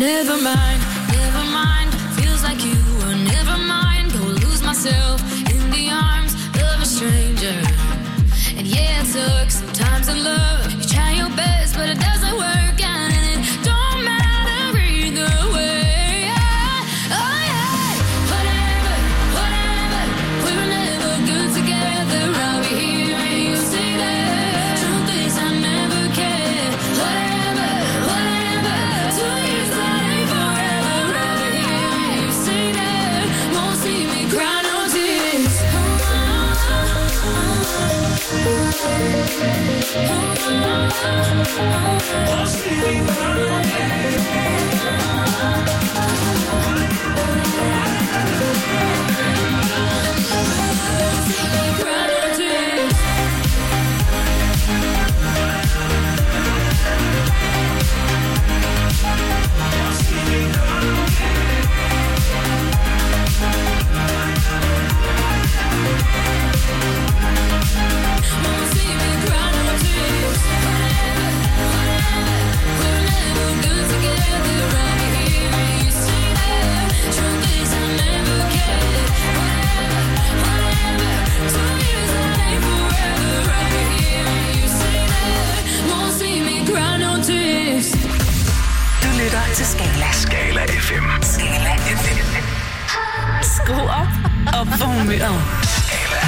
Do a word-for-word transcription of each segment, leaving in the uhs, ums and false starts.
Never mind, never mind. Feels like you were never mind. Go lose myself in the arms of a stranger. And yeah, it took some time to love. You try your best, but it doesn't work out, and it don't matter either way. Oh yeah, whatever, whatever. We were never good together. I'll be here and you say that. Truth is, I never cared. Whatever, whatever. Two years that ain't forever. I'll be here and you say that. Won't see me cry no tears. Oh, oh, oh, til Skala. Skala F M. Skala F M. Skru op og på humøret. Skala.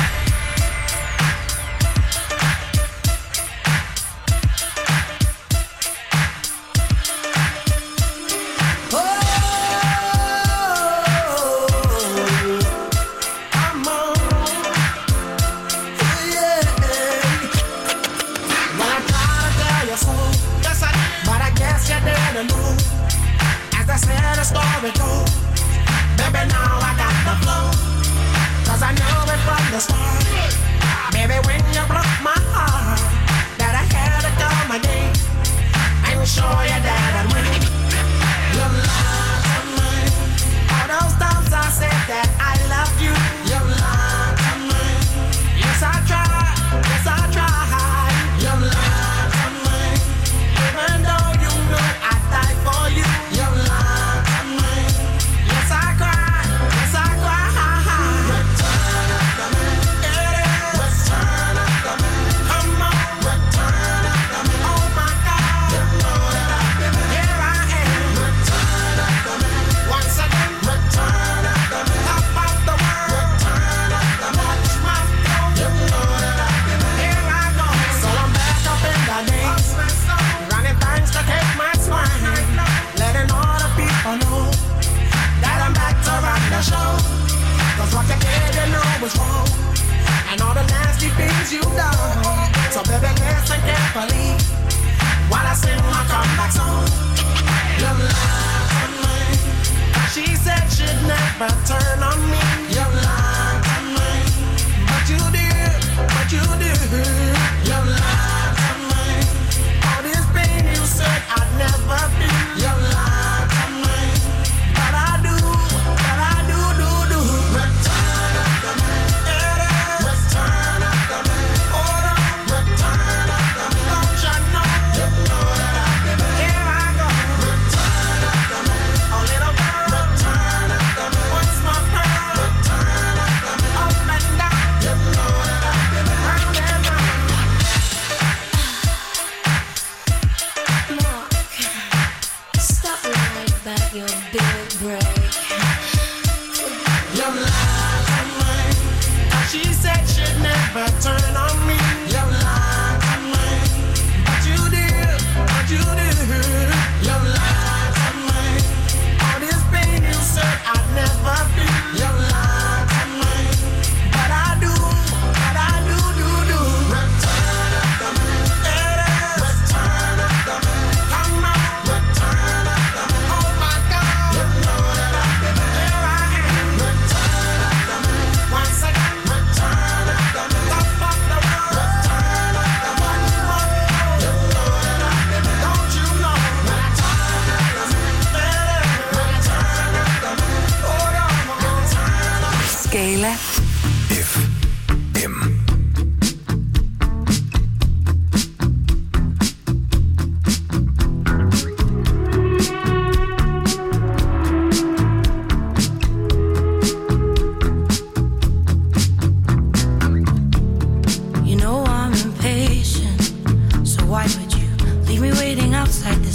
Return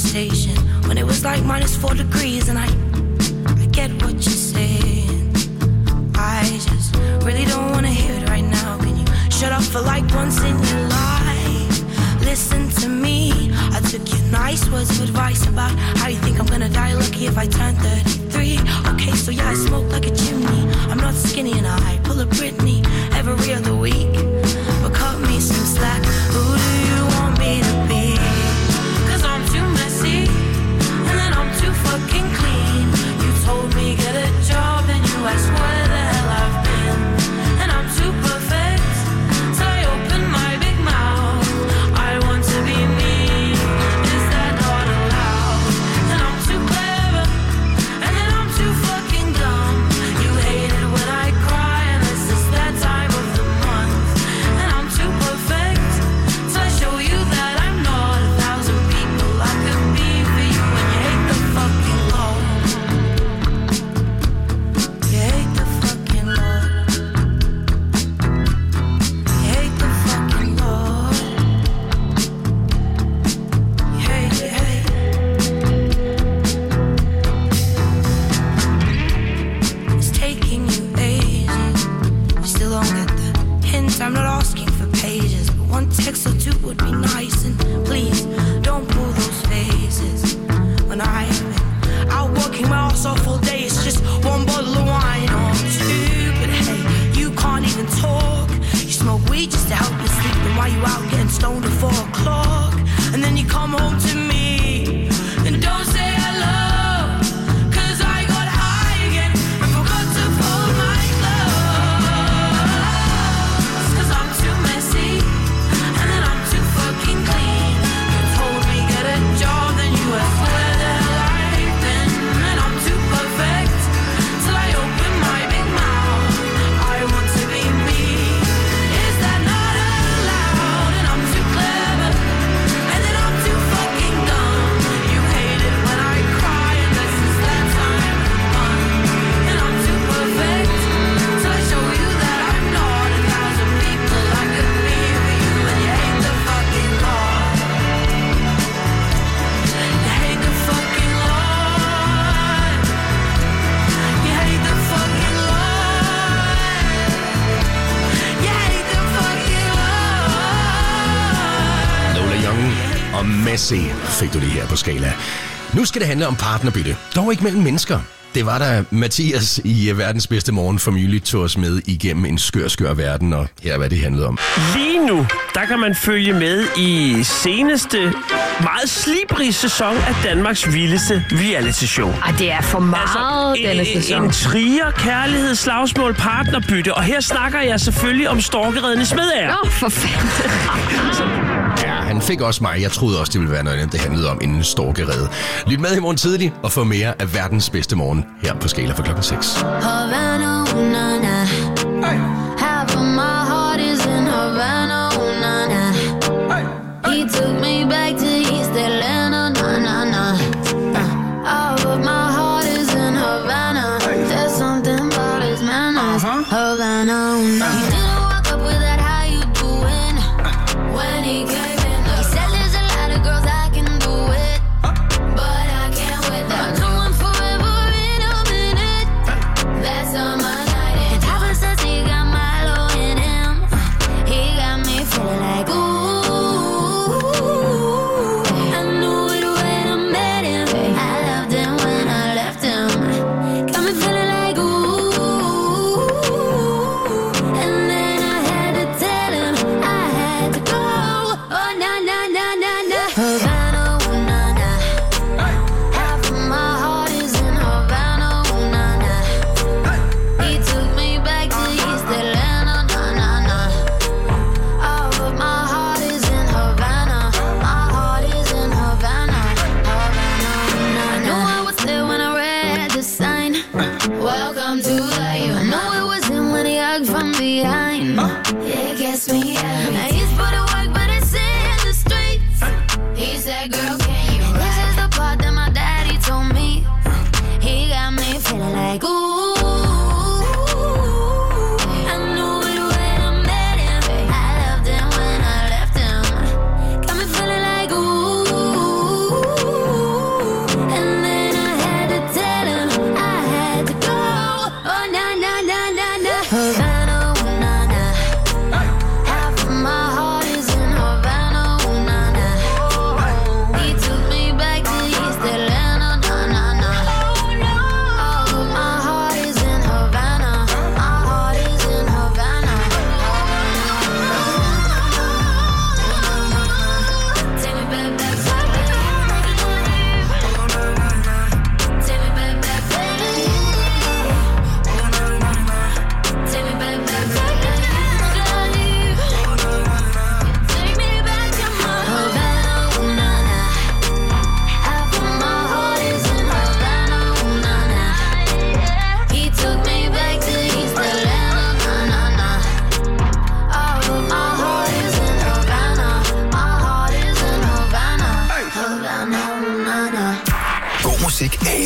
conversation when it was like minus four degrees, and I, I get what you're saying. I just really don't wanna hear it right now. Can you shut up for like once in your life? Listen to me. I took your nice words of advice about how you think I'm gonna die lucky if I turn thirty-three. Okay, so yeah, I smoke like a chimney. I'm not skinny and I pull a Britney every other week. But cut me some slack. Who do you want me to be? Cause I'm too messy and then I'm too fucking clean. You told me get a job and you asked where the hell I've been. And I'm too perfect till I open my big mouth. I want to be me. Is that not allowed? And I'm too clever and then I'm too fucking dumb. You hate it when I cry and this is that time of the month. And I'm too perfect till I show you that I'm not a thousand people I could be for you. And you hate the fucking law. You hate the fucking law. You hate the fucking law. You hate it, hate it. It's taking you ages. You still don't get the hint. I'm not asking for pages, but one text or two would be nice. And please don't pull those faces when I've been out working my ass off all day. It's just one bottle of wine or two, but hey, you can't even talk. You smoke weed just to help you sleep. Then why you out getting stoned at four o'clock? And then you come home to me and don't say hello. Cause I got high again and forgot to fold my clothes. Cause I'm too messy and then I'm too fucking clean. You told me get a job, then you asked where the hell I've been. And I'm too perfect till I open my big mouth. I want to be me. Is that not allowed? And I'm too clever and then I'm too fucking dumb. You hate it when I cry and this is that time of the month. And I'm too perfect till I show you that I'm not a thousand people I could be for you. And you hate the fucking law. You hate the fucking law. You hate the fucking law. You hate the fucking law. Lola Young og Messi fik du lige her på Skala. Nu skal det handle om partnerbytte. Dog ikke mellem mennesker. Det var da Mathias i Verdens Bedste Morgen for nylig tog os med igennem en skør, skør verden, og her er, hvad det handlede om. Lige nu, der kan man følge med i seneste, meget slibrige sæson af Danmarks vildeste reality-show. Ej, det er for meget, altså, denne en, sæson. En trier, kærlighed, slagsmål, partnerbytte, og her snakker jeg selvfølgelig om Storkeredende Smedager. Nå, for fanden. Ja, han fik også mig. Jeg troede også, det ville være noget andet, det handlede om en storkerede. Lyt med i morgen tidlig og få mere af Verdens Bedste Morgen her på Skala for klokken seks. Havana, ooh, na, na. Half of my heart is in Havana, ooh, na, na. He took me back to East Atlanta, na, na, na. Uh, all of my heart is in Havana. There's something about his manners. Havana, ooh, na. He didn't walk up with that, how you doing? When he came in, he said there's a lot of girls I can do it, but I can't with them. I know I'm forever in a minute. That's on my night. And Papa says he got Milo in him. He got me feeling like ooh. I knew it when I met him. I loved him when I left him. Got me feeling like ooh. And then I had to tell him I had to go. Oh na na na na na. Havana, ooh, na na. Half of my heart is in Havana, ooh, na na. He took me back to East Atlanta, na na na. All of my heart is in Havana. My heart is in Havana, Havana, ooh, na na. I knew I was there when I read the sign. Welcome to life. I know it was him when he hugged from behind. Yeah, guess me. Now he's put to work, but it's in the streets. He said, girl, can you ride? This is the part that my daddy told me. He got me feeling like ooh. I knew it when I met him. I loved him when I left him. Got me feeling like ooh.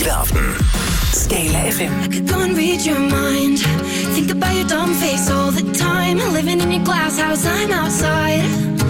hele aftenen. Skala F M. I could go and read your mind. Think about your dumb face all the time. Living in your glass house, I'm outside.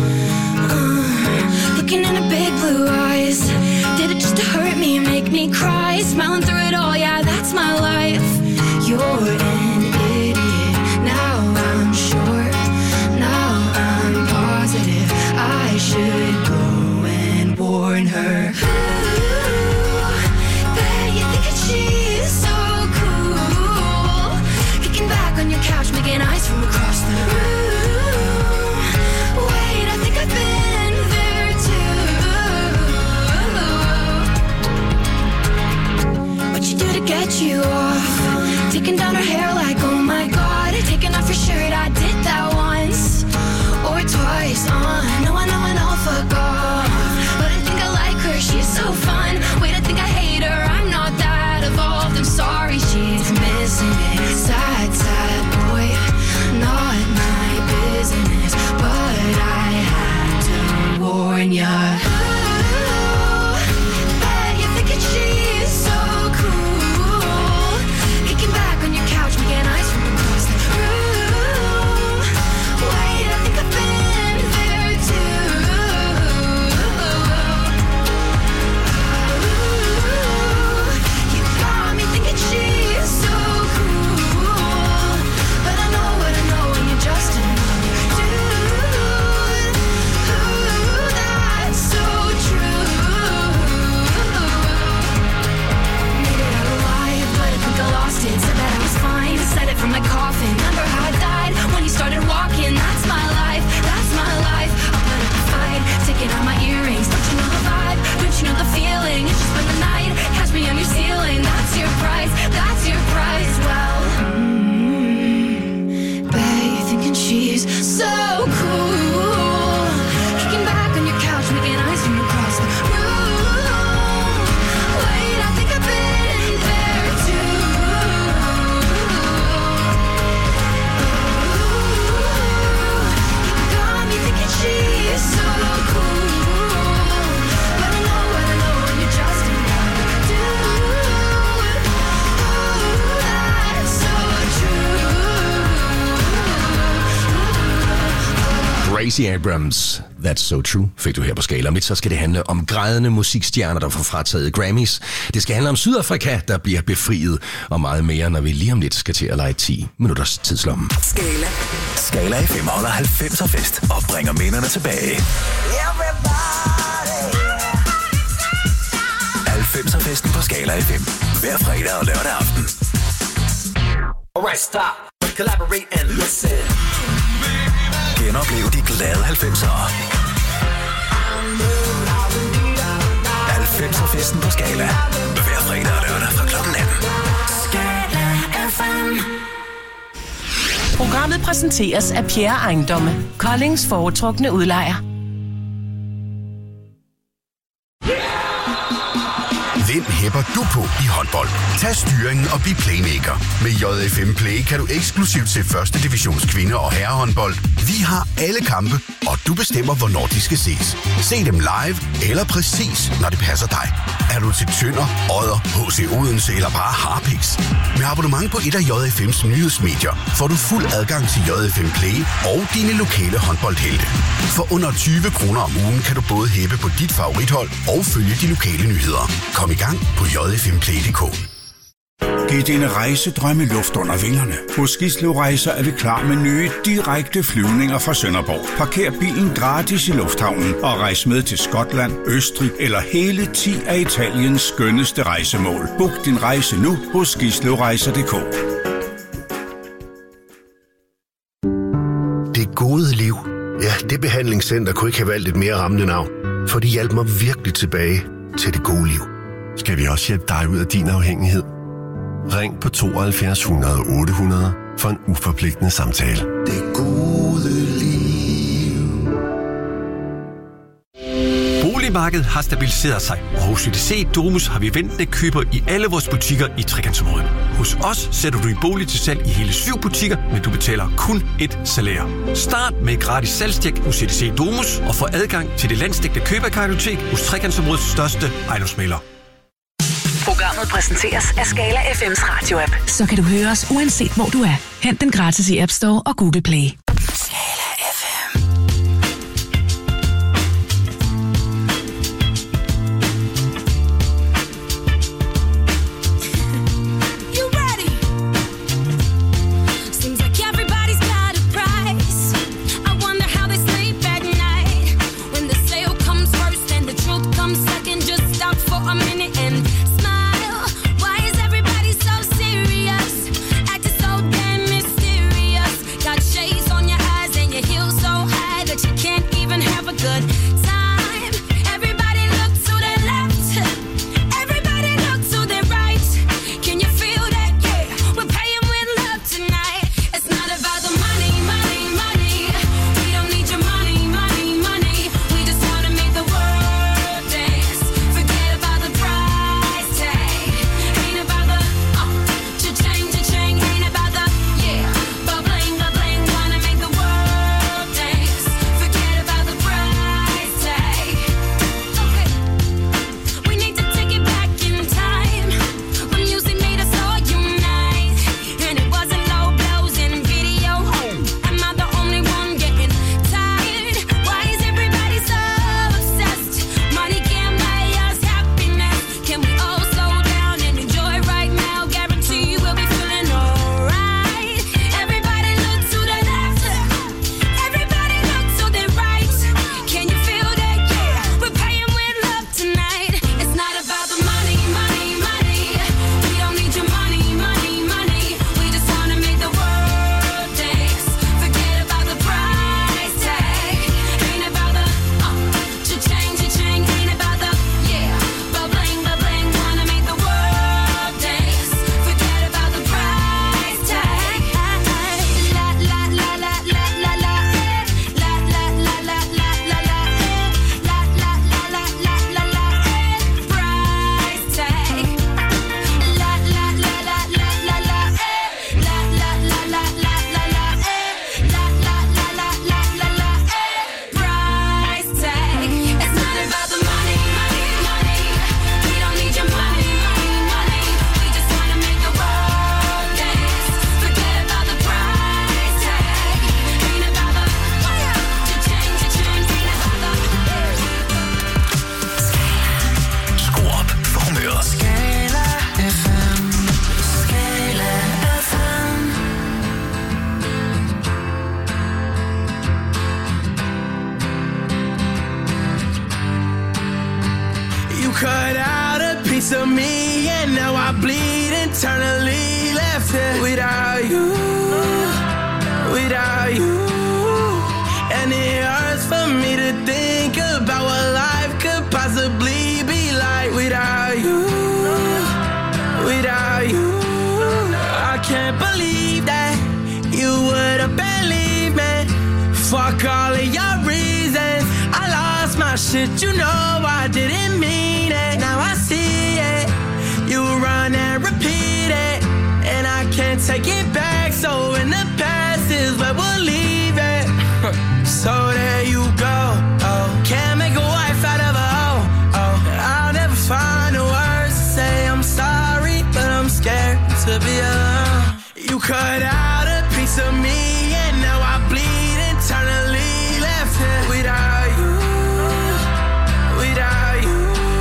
Uh, looking in her big blue eyes. Did it just to hurt me and make me cry? Smiling through it all, yeah, that's my life. You're an idiot. Now I'm sure. Now I'm positive. I should go and warn her. Ooh, bet you think that she's so cool. Kicking back on your couch, making eyes from across the room. Wait, I think I've been there too. What you do to get you off? Taking down her hair like, oh my god. Taking off your shirt, I did that once or twice. Uh, no, I know, I know, fuck off. But I think I like her, she's so fun. Wait, I think I hate her, I'm not that evolved. I'm sorry, she's missing it. Sad, sad boy, not my business. But I had to warn ya. Ooh, bet you think that she's so cool. Kicking back on your couch, making eyes from across the room. Wait, I think I've been there too. Ooh, you got me thinking she's so cool. But I know what I know and you're just another dude. Ooh, that's so true. Made it out alive, but I think I lost it. Said that I was fine, said it from my coffin. Remember how I died when you started walking? That's my life, that's my life. I'll put up a fight, taking out my earrings. Don't you know the vibe? Don't you know the feeling? It's just been the night, catch me on your ceiling. That's your price, that's your price. Well, mm, bet you're thinking she's so cool. Kicking back on your couch, making eyes from across the room. Wait, I think I've been there too. You got me thinking she's so cool. But I know what I know and you're just another dude. Ooh, that's so true. Gracie Abrams, That's So True, fik du her på Skala. Om lidt så skal det handle om grædende musikstjerner, der får frataget Grammys. Det skal handle om Sydafrika, der bliver befriet, og meget mere, når vi lige om lidt skal til at lege ti minutters tidslomme. Skala. Skala F M holder halvfemser fest og bringer minderne tilbage. halvfemser festen på Skala F M. Hver fredag og lørdag aften. Alright, stop. Collaborate and listen. Genoplev de glade halvfemsere. halvfemser festen på Skala. Hver fredag og lørdag fra klokken atten. Skala F M. Programmet præsenteres af Pierre Ejendomme, Koldings foretrukne udlejer. Hvem hæpper du på i håndbold? Tag styringen og bliv playmaker. Med J F M Play kan du eksklusivt se første divisions kvinde- og herrehåndbold. Vi har alle kampe, og du bestemmer, hvornår de skal ses. Se dem live eller præcis, når det passer dig. Er du til Tønder, Odder, H C Odense eller bare Harpiks? Med abonnement på et af J F M's nyhedsmedier får du fuld adgang til J F M Play og dine lokale håndboldhelte. For under tyve kroner om ugen kan du både hæppe på dit favorithold og følge de lokale nyheder. Kom i gang på j f m play punktum d k. Giv dine rejsedrømme luft under vingerne. Hos Gislev Rejser er vi klar med nye, direkte flyvninger fra Sønderborg. Parker bilen gratis i lufthavnen og rejs med til Skotland, Østrig eller hele ti af Italiens skønneste rejsemål. Book din rejse nu hos gislev rejser punktum d k. Det gode liv. Ja, det behandlingscenter kunne ikke have valgt et mere rammende navn. For de hjalp mig virkelig tilbage til det gode liv. Skal vi også hjælpe dig ud af din afhængighed? Ring på tooghalvfjerds hundrede otte hundrede for en uforpligtende samtale. Det gode liv. Boligmarkedet har stabiliseret sig, og hos U D C Domus har vi ventende køber i alle vores butikker i Trekantsområdet. Hos os sætter du din bolig til salg i hele syv butikker, men du betaler kun et salær. Start med et gratis salgstjek hos U D C Domus og få adgang til det landsdækkende køberkartotek hos Trekantsområdets største ejendomsmægler. Programmet Programmet præsenteres af Skala F M's radio-app. Så kan du høre os uanset hvor du er. Hent den gratis i App Store og Google Play. Skala F M. cut out a piece of me, and now I bleed internally. Left here without you, without you. And it hurts for me to think about what life could possibly be like without you, without you. I can't believe that you would have believed me. Fuck all of your reasons. I lost my shit, you know I didn't mean it. Now I see it. You run and repeat it, and I can't take it back. So in the past is where we'll leave it. So there you go. Oh, can't make a wife out of a hoe. Oh, I'll never find the words to say I'm sorry, but I'm scared to be alone. You cut out a piece of me, and now I bleed internally. Left here without you, without you.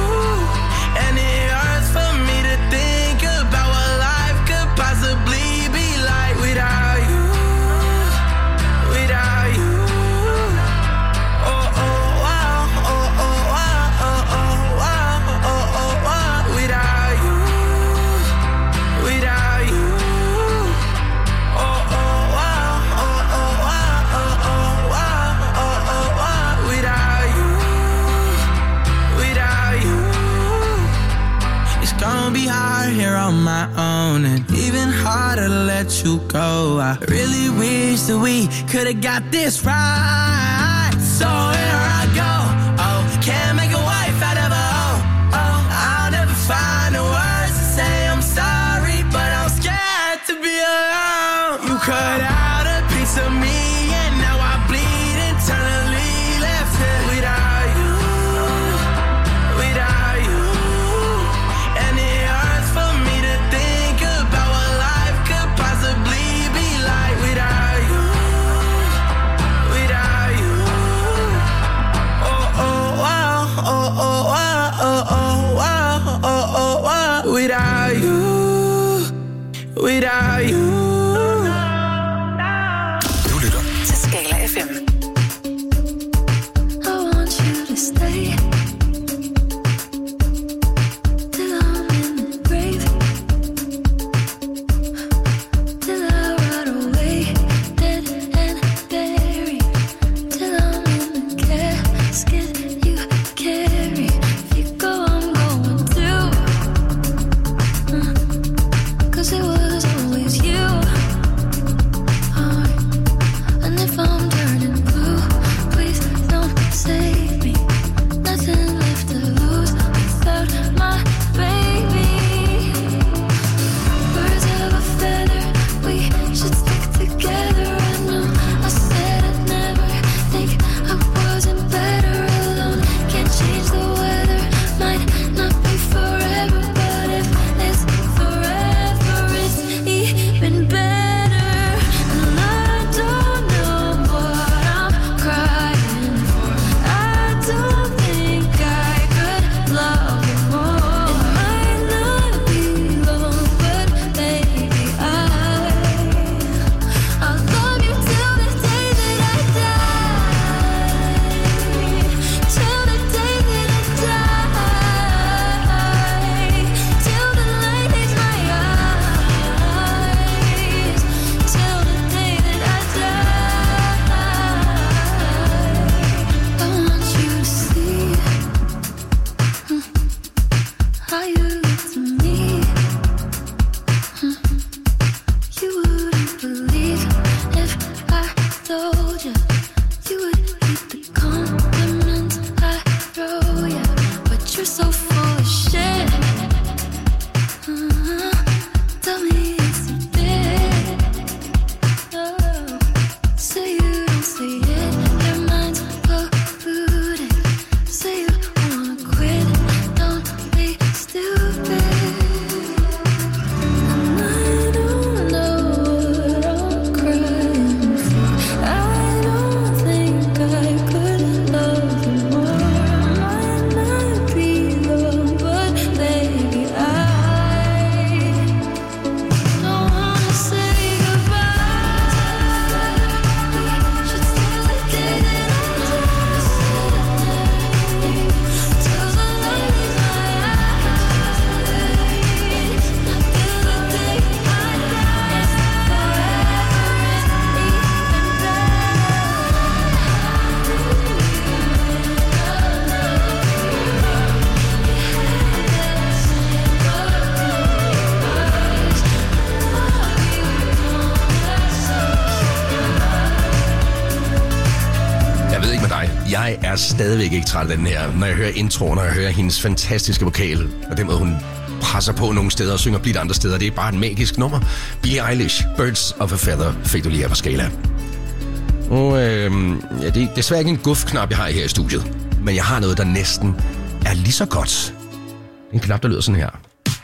And it hurts for me to think about what life could possibly be like without you, without you. Oh, oh, wow, oh, oh, wow, oh, oh, wow, oh, oh, wow. Without you, without you. Oh, oh, wow, oh, oh, wow, oh, oh, wow, oh, oh, wow. Without you, without you. It's gonna be hard here on my own, and even harder to let you go. I really wish that we could've got this right. So here I go. Oh, can't make a wife out of a hoe. Oh, I'll never find the words to say I'm sorry, but I'm scared to be alone. You cut out a piece of me, and now I bleed internally. Left here without you, without you. And it hurts for without you. Du lytter til Skala F M. I want you to stay till I'm in the grave, till I rot away, dead and buried, till I'm in the casket you carry. If you go, I'm going too, uh, 'cause it was always you. Uh, and if I'm turning blue, please don't save me. Nothing left to lose without my baby. Birds of a feather, we should stick together. I know I said I'd never think I wasn't better alone. Can't change the weather, might not be forever, but if it's forever, it's even better. And I don't know what I'm crying for. I don't think I could love you more. It might not be long, but baby, I I'll love you till the day that I die. Till the day that I die. Till the light hits my eyes. Till the day that I die. I want you to see mm, how you look to me. Mm, You wouldn't believe if I told you. You would hate the compliments I throw you, but you're so full of shit. Uh, Tell me it's a bit. Oh, say you don't say it. Your mind's polluted. Say you wanna quit. Don't be stupid. And I don't know what I'm crying for. I don't think I could love you more. Might not be long, but baby, I don't wanna say goodbye. We should stay like day that I die. Till the light in my eyes. Till the day I die. Jeg ved ikke med dig. Jeg er stadigvæk ikke træt af den her. Når jeg hører introen, når jeg hører hendes fantastiske vokal, og den måde, hun presser på nogle steder og synger blidt andre steder, det er bare et magisk nummer. Billie Eilish, Birds of a Feather, fik du lige her på Skala. Og øh, ja, det er desværre ikke en guf-knap, jeg har her i studiet. Men jeg har noget, der næsten er lige så godt. En knap, der lyder sådan her.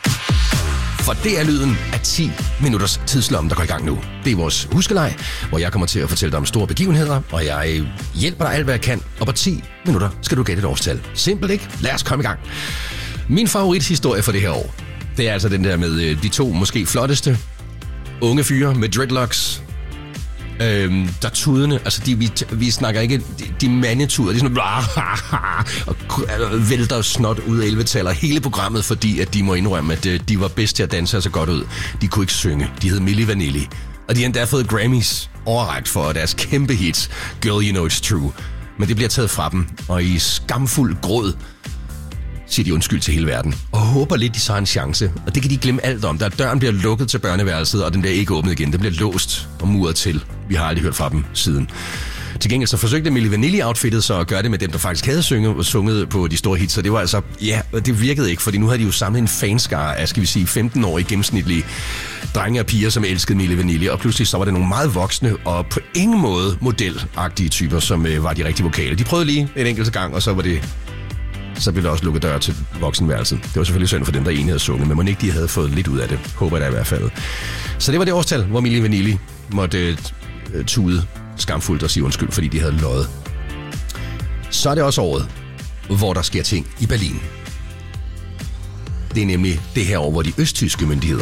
For det er lyden af ti minutters tidslomme, der går i gang nu. Det er vores huskelej, hvor jeg kommer til at fortælle dig om store begivenheder, og jeg hjælper dig alt, hvad jeg kan. Og på ti minutter skal du gætte et årstal. Simpelt, ikke? Lad os komme i gang. Min favorithistorie for det her år, det er altså den der med de to måske flotteste unge fyre med dreadlocks. Øhm, der tudene, altså de, vi, vi snakker ikke, de, de mandetuder, de er sådan og vælter snot ud af elvetaller hele programmet, fordi at de må indrømme, at de var bedst til at danse så godt ud. De kunne ikke synge, de hed Milli Vanilli, og de har endda fået Grammys overrakt for deres kæmpe hits, Girl You Know It's True. Men det bliver taget fra dem, og i skamfuld gråd siger de undskyld til hele verden, og håber lidt, de så har en chance. Og det kan de glemme alt om. Der døren bliver lukket til børneværelset, og den bliver ikke åbnet igen. Den bliver låst og muret til. Vi har aldrig hørt fra dem siden. Til gengæld så forsøgte Milli Vanilli-outfittet så at gøre det med dem, der faktisk havde synget og sunget på de store hits. Så det var altså, ja, det virkede ikke, fordi nu havde de jo samlet en fanskare af, skal vi sige, femten-årige gennemsnitlige drenge og piger, som elskede Milli Vanilli. Og pludselig så var det nogle meget voksne og på ingen måde modelagtige typer, som øh, var de rigtige vokale. De prøvede lige en enkelt gang, og så var det... så blev der også lukket dør til voksenværelset. Det var selvfølgelig synd for dem, der egentlig havde sunget, men må ikke de havde fået lidt ud af det. Håber jeg da i hvert fald. Så det var det årstal, hvor Milli Vanilli måtte uh, tude skamfuldt og sige undskyld, fordi de havde løjet. Så er det også året, hvor der sker ting i Berlin. Det er nemlig det her år, hvor de østtyske myndigheder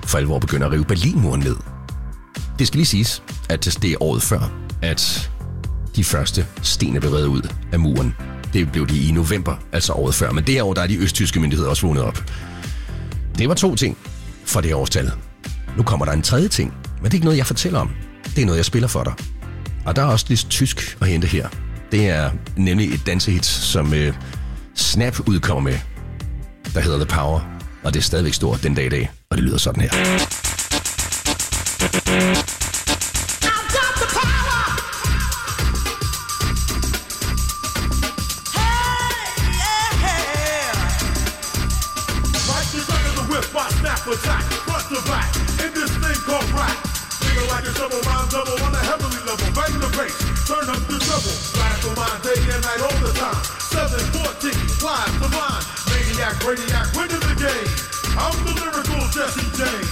for alvor begynder at rive Berlinmuren ned. Det skal lige siges, at det er året før, at de første sten er blevet revet ud af muren. Det blev de i november, altså året før. Men det her år, der er de østtyske myndigheder også vågnet op. Det var to ting for det årstal. Nu kommer der en tredje ting, men det er ikke noget, jeg fortæller om. Det er noget, jeg spiller for dig. Og der er også lidt tysk at hente her. Det er nemlig et dansehit, som uh, Snap udkommer med, der hedder The Power. Og det er stadigvæk stort den dag i dag, og det lyder sådan her. Attack, front to back, in this thing called rap. Feel like a double rhyme double on a heavenly level. Bang the bass, turn up the treble. Blast the mind day and night all the time. seven fourteen, live the line. Maniac, radiac, winning the game. I'm the lyrical Jesse James.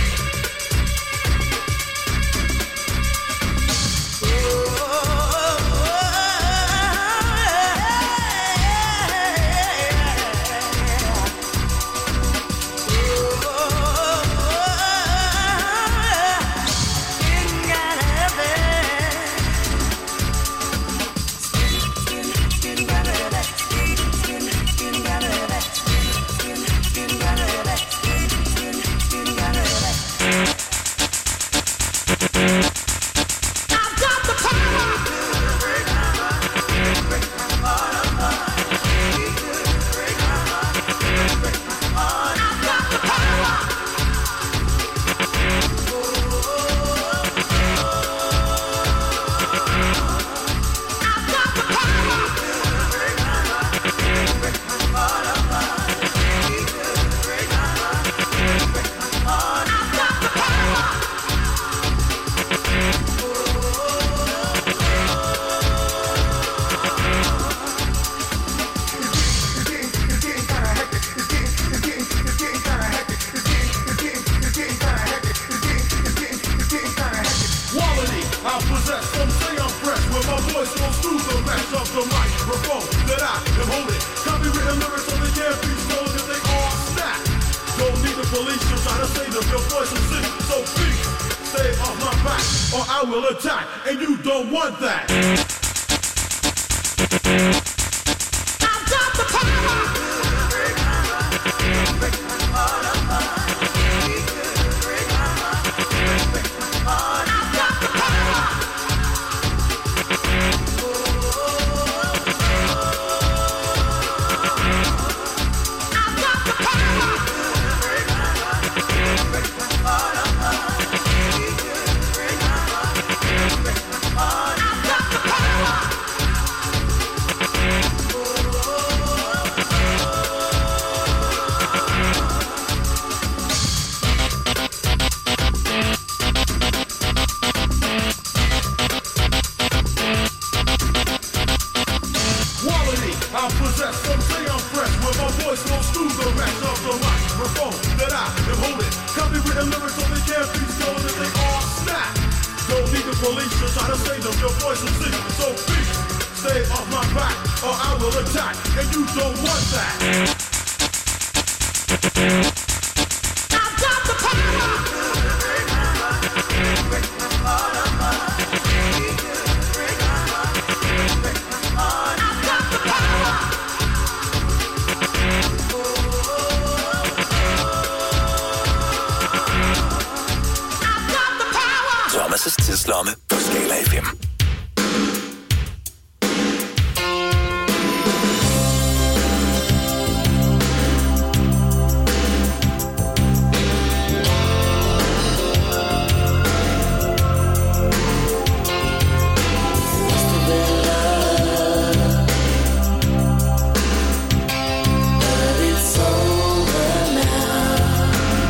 Thomas' tidslomme på Skala F M.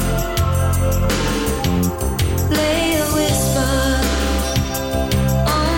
Lay a whisper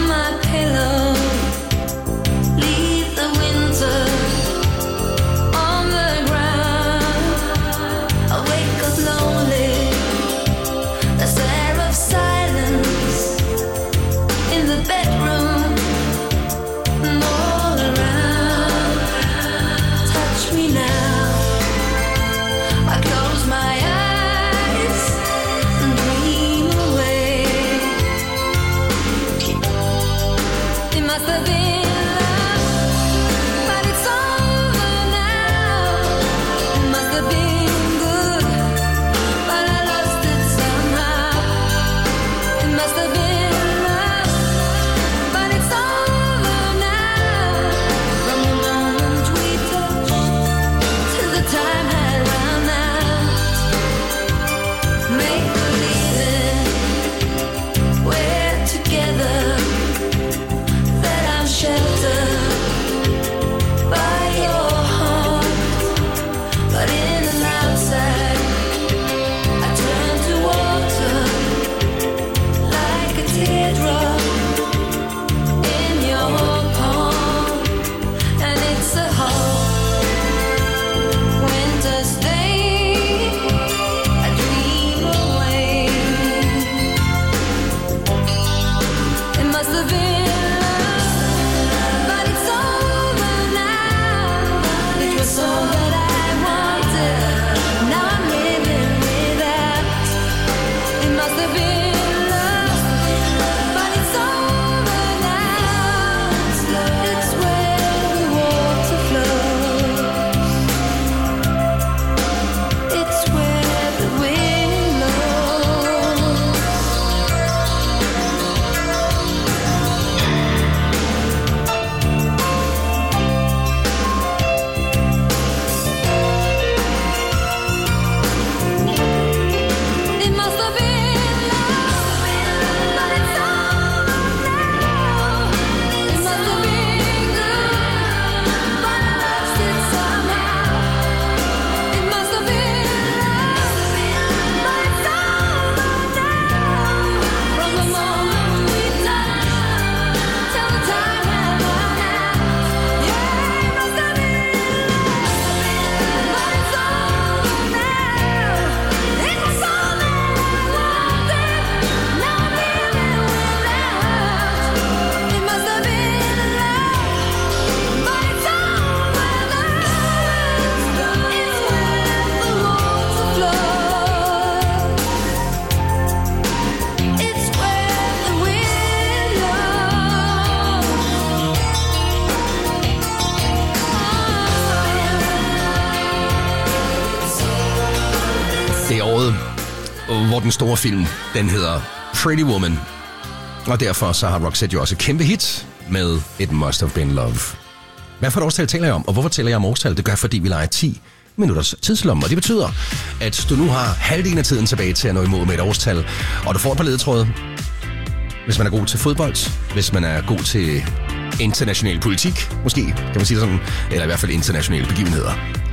året, hvor den store film, den hedder Pretty Woman. Og derfor så har Roxette jo også et kæmpe hit med It Must Have Been Love. Hvad for et årstal taler jeg om, og hvorfor taler jeg om årstal? Det gør jeg, fordi vi leger ti minutters tidslomme, og det betyder, at du nu har halvdelen af tiden tilbage til at nå imod med et årstal, og du får et par ledetråde. Hvis man er god til fodbold, hvis man er god til international politik, måske, kan man sige det sådan, eller i hvert fald internationale begivenheder,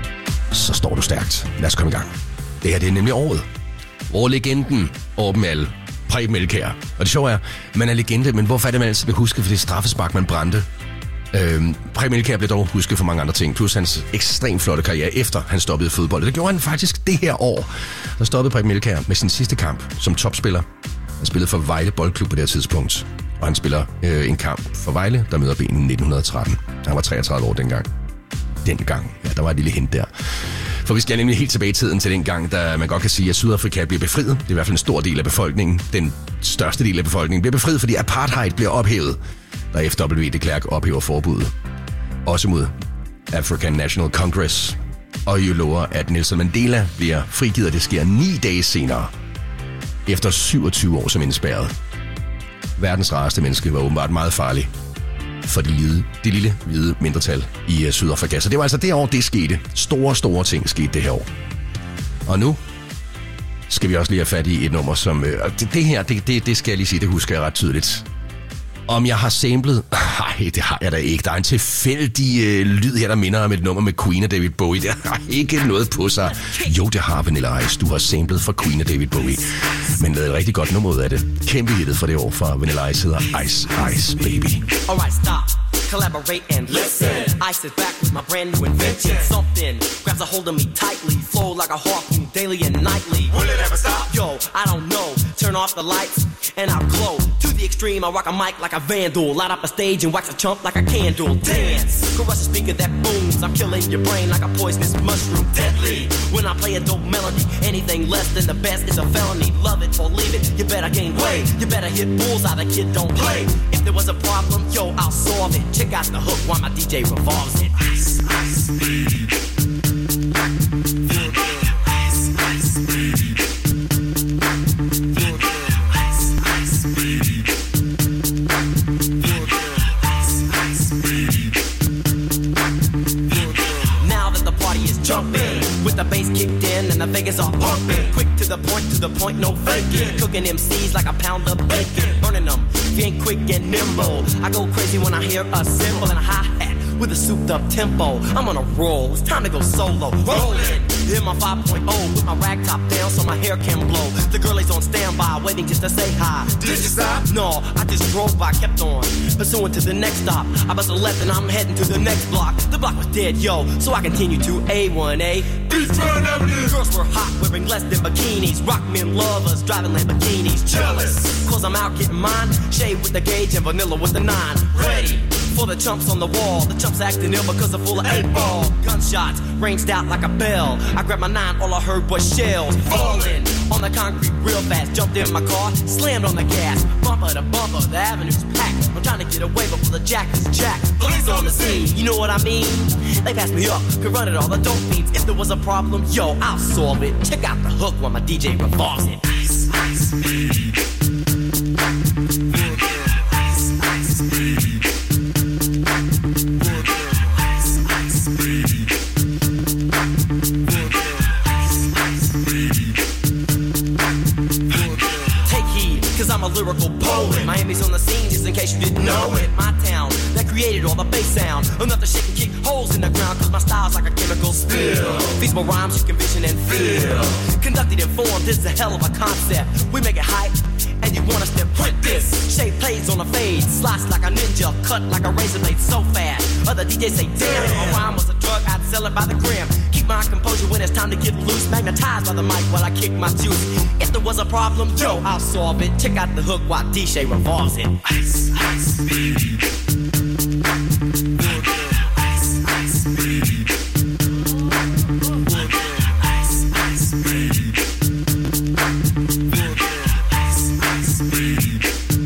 så står du stærkt. Lad os komme i gang. Det her, det er nemlig året, hvor legenden Orben Al Preben Elkjær. Og det sjove er, man er legende, men hvorfor er det, man altid vil huske for det straffespark, man brændte? Øhm, Preben Elkjær blev dog husket for mange andre ting, plus hans ekstremt flotte karriere, efter han stoppede fodbold. Det gjorde han faktisk det her år. Der stoppede Preben Elkjær med sin sidste kamp som topspiller. Han spillede for Vejle Boldklub på det her tidspunkt, og han spiller øh, en kamp for Vejle, der møder benen i nitten tretten. Han var treogtredive år dengang. Dengang, ja, der var et lille hint der. For vi skal nemlig helt tilbage i tiden til den gang, da man godt kan sige, at Sydafrika bliver befriet. Det er i hvert fald en stor del af befolkningen. Den største del af befolkningen bliver befriet, fordi apartheid bliver ophævet, da F W de Klerk ophæver forbuddet. Også mod African National Congress. Og jo lover, at Nelson Mandela bliver frigivet, og det sker ni dage senere. Efter syvogtyve år som indespærret. Verdens rareste menneske var åbenbart meget farlig for det lille, det lille hvide mindretal i uh, Sydafrika. Så det var altså det år, det skete. Store, store ting skete det her år. Og nu skal vi også lige have fat i et nummer, som... Øh, det, det her, det, det, det skal jeg lige sige, det husker jeg ret tydeligt. Om jeg har samlet... Nej, det har jeg da ikke. Der er en tilfældig øh, lyd her, der minder om et nummer med Queen og David Bowie. Det har ikke noget på sig. Jo, det har Vanilla Ice. Du har samlet fra Queen og David Bowie. Men lavede et rigtig godt nummer ud af det. Kæmpe hittet for det år fra Vanilla Ice hedder Ice Ice Baby. Alright, stop. Collaborate and listen. I sit back with my brand new invention. Something grabs a hold of me tightly. Flow like a harpoon daily and nightly. Will it ever stop? Yo, I don't know. Turn off the lights and I'll glow. To the extreme, I rock a mic like a vandal. Light up a stage and wax a chump like a candle. Dance, crush a speaker that booms. I'm killing your brain like a poisonous mushroom. Deadly, when I play a dope melody. Anything less than the best is a felony. Love it or leave it, you better gain weight. You better hit bullseye, the kid don't play. If there was a problem, yo, I'll solve it. Check out the hook while my D J revolves it. Ice, ice, baby. Ice, ice, baby. Ice, ice, baby. Now that the party is jumping, with the bass kicked in and the Vegas are pumping. Quick to the point, to the point, no faking. Cooking M Cs like a pound of bacon. Burning them, if you ain't quick and nimble. I go crazy when I hear a cymbal and a hi-hat with a souped up tempo. I'm on a roll, it's time to go solo. Rollin', hit my five point oh with my rag top down so my hair can blow. The girl is on standby, waiting just to say hi. Did you stop? No, I just drove by, kept on pursuing to the next stop. I bust a left and I'm heading to the next block. The block was dead, yo, so I continue to A one A. Beachfront Avenue. Girls were hot, wearing less than bikinis. Rock men lovers, driving Lamborghinis. Jealous, cause I'm out getting mine. Shade with the gauge and vanilla with the nine. Ready for the chumps on the wall. The chumps acting ill because they're full of eight ball. Gunshots ranged out like a bell. I grabbed my nine, all I heard was shells falling on the concrete real fast. Jumped in my car, slammed on the gas. Bumper to bumper, the avenue's packed. I'm trying to get away before the jack is jacked. Police on the scene, you know what I mean? They passed me up, could run it all the dope fiends. If there was a problem, yo, I'll solve it. Check out the hook while my D J revolves it. Ice, ice, baby. Ice, ice, baby. I'm a lyrical poet. Miami's on the scene, just in case you didn't know it. My town, that created all the bass sound. Enough to shake and kick holes in the ground, cause my style's like a chemical spill. Feasible rhymes you can vision and feel. Conducted in form, this is a hell of a concept. We make it hype, and you want us to print this. Shape plays on a fade, slice like a ninja, cut like a razor blade so fast. Other D Js say, damn, if my rhyme was a drug, I'd sell it by the gram. Keep my composure when it's time to get loose. Magnetized by the mic while I kick my juice. If there was a problem, yo, I'll solve it. Check out the hook while D J revolves it. Ice, ice, baby. Ice, ice, baby. Ice, ice, baby. Ice, ice, baby.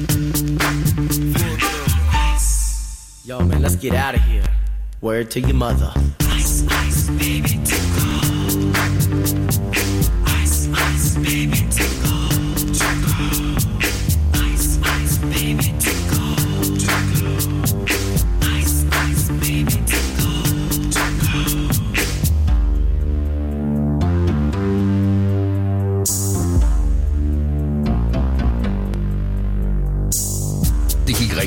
Yo, man, let's get out of here. Word to your mother. Ice, ice, baby, tickle. Ice, ice.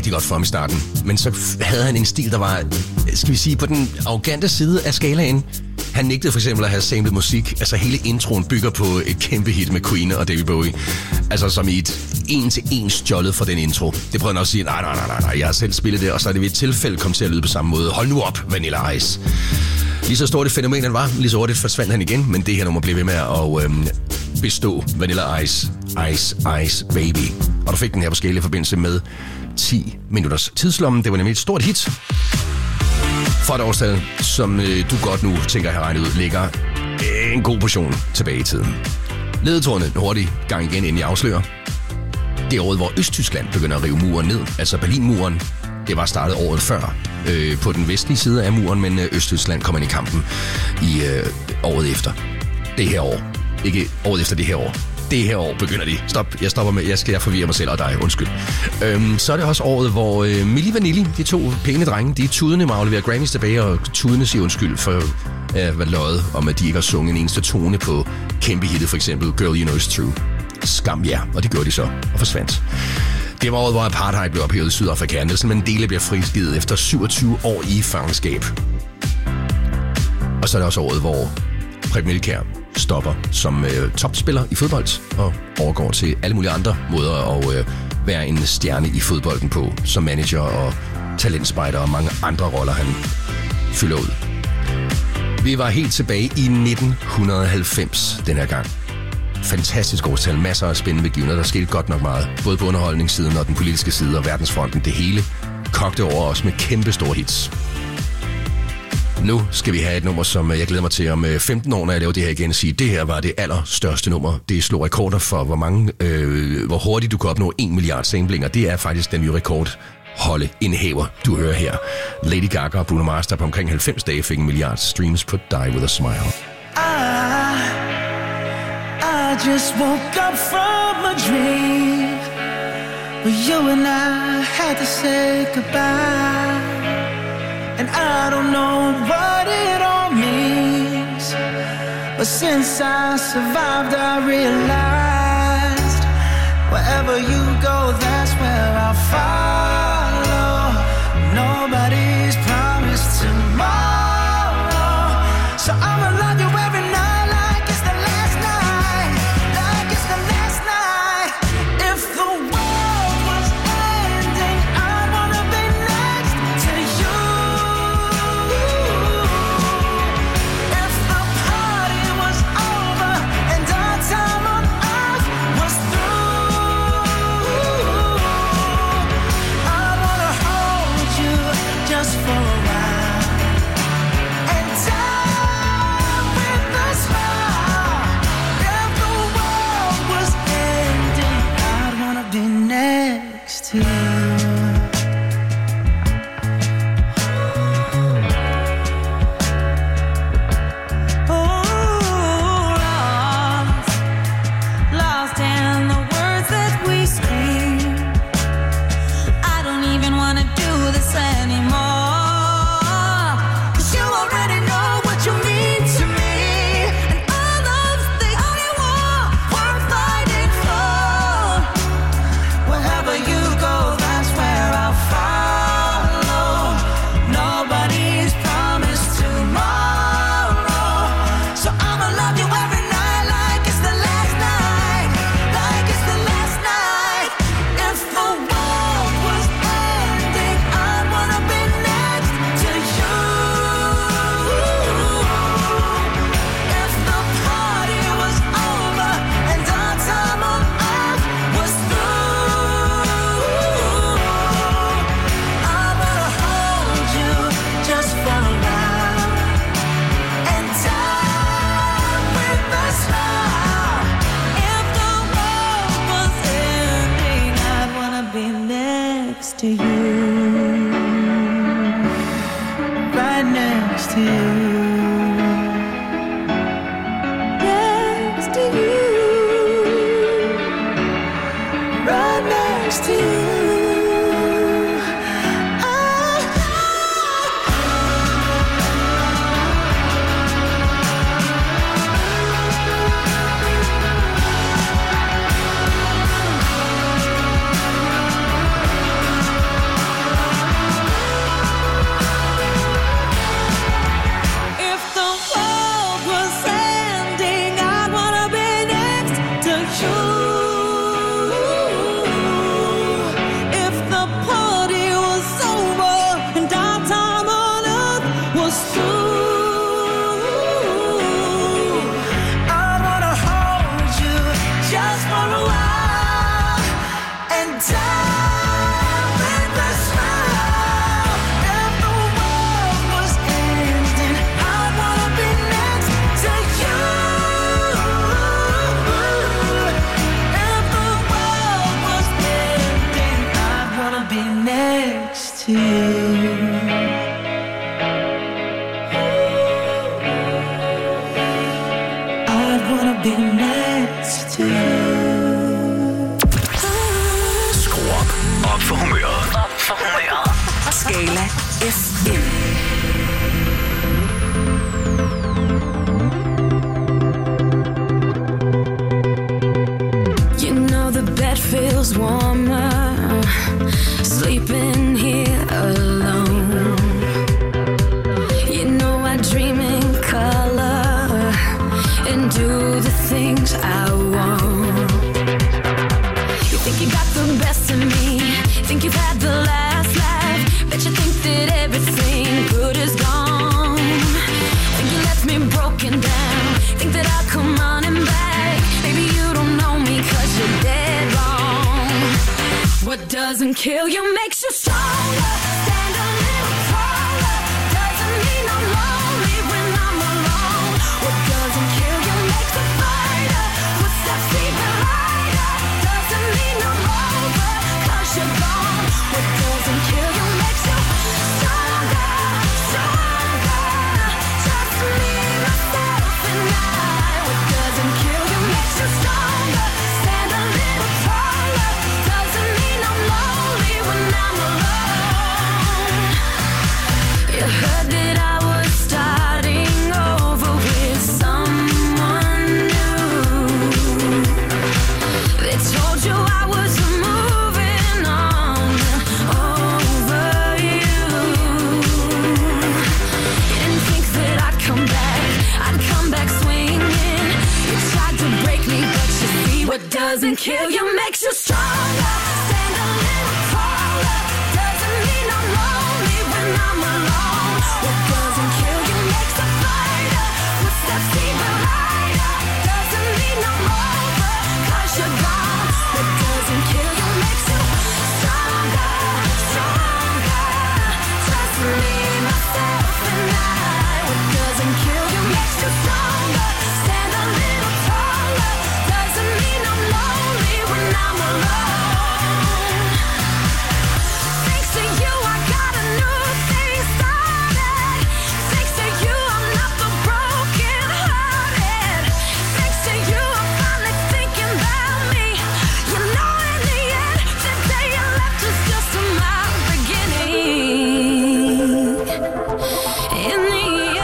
rigtig godt for ham i starten. Men så havde han en stil, der var, skal vi sige, på den arrogante side af skalaen. Han nægtede for eksempel at have samlet musik. Altså hele introen bygger på et kæmpe hit med Queen og David Bowie. Altså som i et en til en stjålet for den intro. Det prøvede han også at sige, nej, nej, nej, nej, jeg har selv spillet det, og så er det ved et tilfælde kom til at lyde på samme måde. Hold nu op, Vanilla Ice. Lige så stort et fænomen han var, lige så hurtigt forsvandt han igen, men det her nummer blev ved med at øhm, bestå. Vanilla Ice, Ice, Ice, Baby. Og du fik den her på skala i forbindelse med ti minutters tidslomme. Det var nemlig et stort hit. For et årstal, som øh, du godt nu tænker har regnet ud, ligger en god portion tilbage i tiden. Ledetrådene hurtigt gang igen ind i afslører. Det er året, hvor Østtyskland begynder at rive muren ned, altså Berlinmuren. Det var startet året før øh, på den vestlige side af muren, men øh, Østtyskland kommer ind i kampen i øh, året efter. Det her år. Ikke året efter det her år. Det her år begynder de. Stop, jeg stopper med. Jeg skal jeg forvirre mig selv og dig. Undskyld. Øhm, så er det også året, hvor øh, Milli Vanilli, de to pæne drenge, de er tudende med at aflevere Grammys tilbage, og tudende siger undskyld for øh, hvad løjet om, at de ikke har sunget en eneste tone på kæmpe hittet, for eksempel Girl You Know It's True. Skam ja, og det gjorde de så og forsvandt. Det var året, hvor apartheid blev ophævet i Sydafrika. Nelson Mandela bliver frigivet efter syvogtyve år i fangenskab. Og så er det også året, hvor Preben Elkjær stopper som øh, topspiller i fodbold og overgår til alle mulige andre måder at øh, være en stjerne i fodbolden på, som manager og talentspejder og mange andre roller, han fylder ud. Vi var helt tilbage i nitten halvfems den her gang. Fantastisk årstal, masser af spændende begivenheder. Der skete godt nok meget, både på underholdningssiden og den politiske side og verdensfronten. Det hele kogte over os med kæmpe store hits. Nu skal vi have et nummer, som jeg glæder mig til om femten år, når jeg laver det her igen, at sige, det her var det allerstørste nummer. Det slog rekorder for, hvor mange, øh, hvor hurtigt du kan opnå en milliard samplinger. Det er faktisk den nye rekordholde indhæver, du hører her. Lady Gaga og Bruno Mars, der på omkring halvfems dage fik en milliard streams på Die With A Smile. I, I just woke up from a dream where you and I had to say goodbye. And I don't know what it all means, but since I survived I realized wherever you go, that's where I'll follow. Nobody's promised tomorrow, so I'ma love you every night like it's the last night, like it's the last night. If the world was ending, I wanna be next to you. If the party was over and our time on earth was through, I wanna hold you just for a while and die with a smile. If the world was ending, I'd wanna be next to you. Lost in the words that we scream. I don't even wanna do this anymore, 'cause you already know what you mean to me, and all love's the only war worth fighting for. Wherever you go, that's where I'll follow. Nobody's promised tomorrow, so I'ma love you every night like it's the last night, like it's the last night. If the world was ending, I'd wanna be next to you. If the party was over and our time on earth was through, I wanna hold you just for a while and die with a smile. If the world was ending, I'd wanna be next to you, Right next to you, next to you, right next to you. Skala F M. You know the bed feels warmer, sleeping here alone. You know I dream in color and do the things I want. You think you got the best of me, think you've had the last laugh, bet you think that everything good is gone. Think you left me broken down, think that I'll come running back. Maybe you don't know me cause you're dead wrong. What doesn't kill you makes you stronger. Stand a little taller. Doesn't mean I'm lonely when I'm alone. What doesn't kill you makes a fighter. Footsteps even lighter. Doesn't mean I'm over cause you're gone. What doesn't kill you makes you stronger, stronger. Just me, myself and I. What doesn't kill you makes you stronger. Stand a little taller. Doesn't mean I'm lonely when I'm alone. You heard that I was starting over with someone new. They told you I was moving on over you. You didn't think that I'd come back, I'd come back swinging. You tried to break me, but you see what doesn't kill you makes you stronger. Stand a little taller. Doesn't mean I'm lonely when I'm alone. What doesn't kill you makes a fighter. Footsteps even lighter. Doesn't mean I'm over cause you're gone. What doesn't kill you makes you stronger, stronger. Just me, myself and I. What doesn't kill you makes you stronger. Stand a little taller. Doesn't mean I'm lonely when I'm alone. Thanks to you, I got a new thing started. Thanks to you, I'm not the broken hearted. Thanks to you, I'm finally thinking about me. You know, in the end, the day you left was just my beginning. In the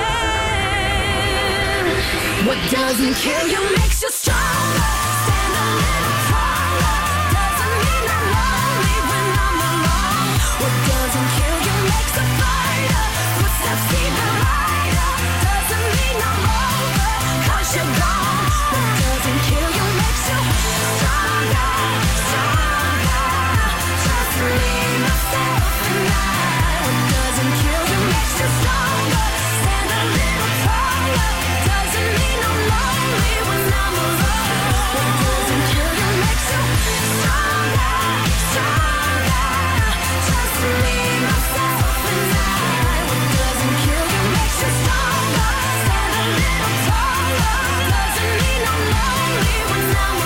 end, what doesn't kill you makes you stronger. Stand a little taller. Doesn't mean I'm lonely when I'm alone. What doesn't kill you makes a fighter. Footsteps even lighter. Doesn't mean I'm over cause you're gone. What doesn't kill you makes you stronger, stronger. Just me, myself and I. What doesn't kill you makes you stronger. Stand a little taller. Doesn't mean I'm lonely when I'm alone. What doesn't kill you makes you stronger, stronger. Just me, myself and I. What doesn't kill you makes you stronger. Stand a little taller. Doesn't mean I'm lonely when I'm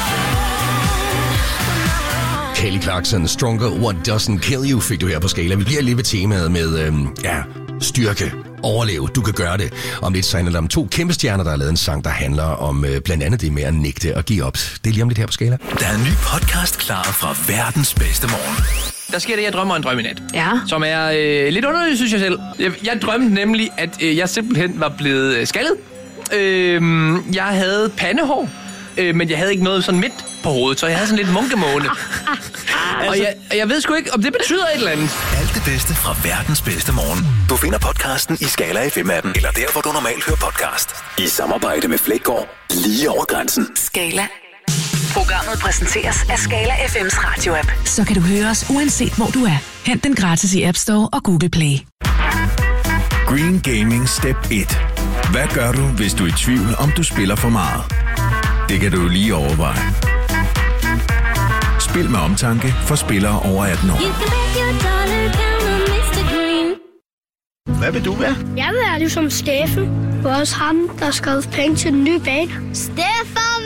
alone. Kelly Clarkson, Stronger, What Doesn't Kill You, fik du her på Skala. Vi bliver lige ved temaet med, øhm, ja, styrke, overleve, du kan gøre det. Om lidt så handler det om to kæmpe stjerner, der har lavet en sang, der handler om øh, blandt andet det med at nægte og give op. Det er lige om lidt her på Skala. Der er en ny podcast klar fra verdens bedste morgen. Der sker det, jeg drømmer en drøm i nat. Ja. Som er øh, lidt underligt, synes jeg selv. Jeg, jeg drømte nemlig, at øh, jeg simpelthen var blevet øh, skaldet. Øh, jeg havde pandehår, øh, men jeg havde ikke noget sådan midt på hovedet, så jeg havde sådan lidt munkemåne. Altså, og jeg, jeg ved sgu ikke, om det betyder et eller andet. Alt det bedste fra verdens bedste morgen. Du finder podcasten i Skala F M-appen, eller der, hvor du normalt hører podcast. I samarbejde med Flækgaard, lige over grænsen. Skala. Programmet præsenteres af Skala F M's radio-app. Så kan du høre os uanset hvor du er. Hent den gratis i App Store og Google Play. Green Gaming Step et. Hvad gør du, hvis du er i tvivl, om du spiller for meget? Det kan du lige overveje. Spil med omtanke for spillere over atten år. Hvad vil du være? Jeg vil være ligesom Steffen. Det var også ham, der skrev penge til den nye bane. Steffen!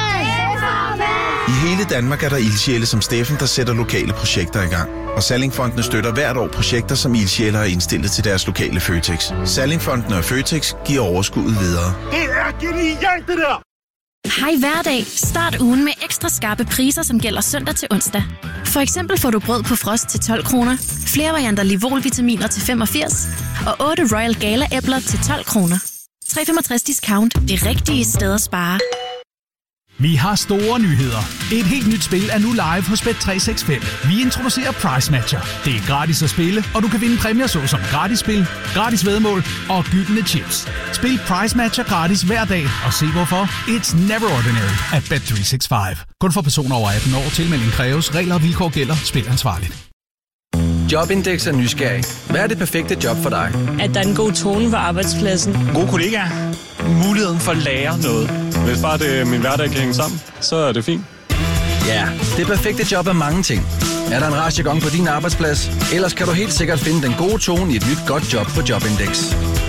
I hele Danmark er der ildsjæle som Steffen, der sætter lokale projekter i gang. Og Sallingfondene støtter hvert år projekter, som ildsjæle har indstillet til deres lokale Føtex. Sallingfondene og Føtex giver overskuddet videre. Det er genialt, det der! Hej hverdag. Start ugen med ekstra skarpe priser, som gælder søndag til onsdag. For eksempel får du brød på frost til tolv kroner, flere varianter Livol-vitaminer til femogfirs og otte Royal Gala-æbler til tolv kroner. tre komma femogtres discount. Det rigtige sted at spare. Vi har store nyheder. Et helt nyt spil er nu live hos Bet tre seks fem. Vi introducerer Price Matcher. Det er gratis at spille, og du kan vinde præmier såsom gratis spil, gratis væddemål og gyldne chips. Spil Price Matcher gratis hver dag, og se hvorfor. It's never ordinary at Bet tre seks fem. Kun for personer over atten år. Tilmelding kræves. Regler og vilkår gælder. Spil ansvarligt. Jobindex er nysgerrig. Hvad er det perfekte job for dig? At der er en god tone på arbejdspladsen. Gode kollegaer. Muligheden for at lære noget. Hvis bare det, min hverdag kan hænge sammen, så er det fint. Ja, det perfekte job er mange ting. Er der en rar jargon på din arbejdsplads? Ellers kan du helt sikkert finde den gode tone i et nyt godt job på Jobindex.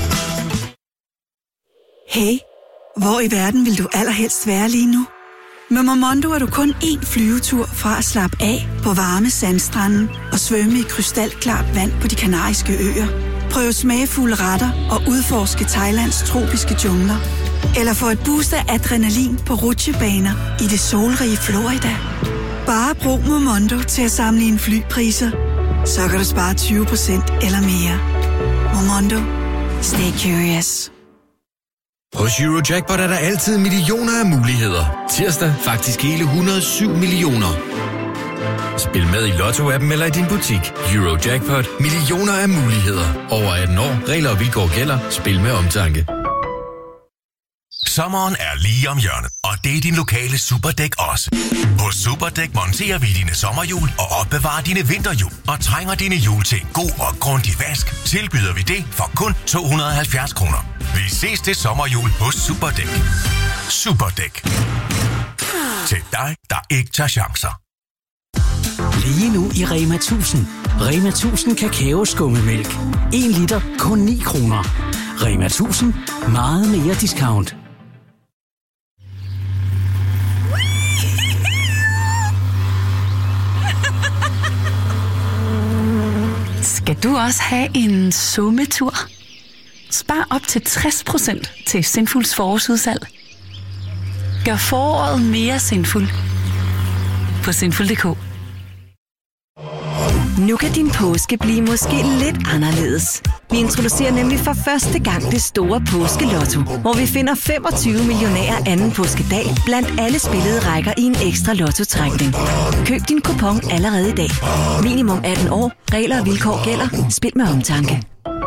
Hey, hvor i verden vil du allerhelst være lige nu? Med Momondo er du kun én flyvetur fra at slappe af på varme sandstranden og svømme i krystalklart vand på De Kanariske Øer. Prøv smagfulde retter og udforske Thailands tropiske jungler. Eller få et boost af adrenalin på rutsjebaner i det solrige Florida. Bare brug Momondo til at sammenligne flypriser. Så kan du spare tyve procent eller mere. Momondo. Stay curious. Hos Eurojackpot er der altid millioner af muligheder. Tirsdag faktisk hele et hundrede og syv millioner. Spil med i Lotto-appen eller i din butik. Eurojackpot. Millioner af muligheder. Over atten år. Regler og vilkår gælder. Spil med omtanke. Sommeren er lige om hjørnet, og det er din lokale Superdæk også. Hos Superdæk monterer vi dine sommerhjul og opbevarer dine vinterhjul. Og trænger dine hjul til en god og grundig vask, tilbyder vi det for kun to hundrede og halvfjerds kroner. Vi ses til sommerhjul hos Superdæk. Superdæk. Til dig, der ikke tager chancer. Lige nu i Rema tusind. Rema tusind kakao skummemælk. en liter kun ni kroner. Rema tusind. Meget mere discount. Skal du også have en sommetur? Spar op til tres procent til Sinfuls forårsudsalg. Gør foråret mere sinful på sinful punktum d k. Nu kan din påske blive måske lidt anderledes. Vi introducerer nemlig for første gang det store påskelotto, hvor vi finder femogtyve millionærer anden påskedag blandt alle spillede rækker i en ekstra lottotrækning. Køb din kupon allerede i dag. Minimum atten år. Regler og vilkår gælder. Spil med omtanke.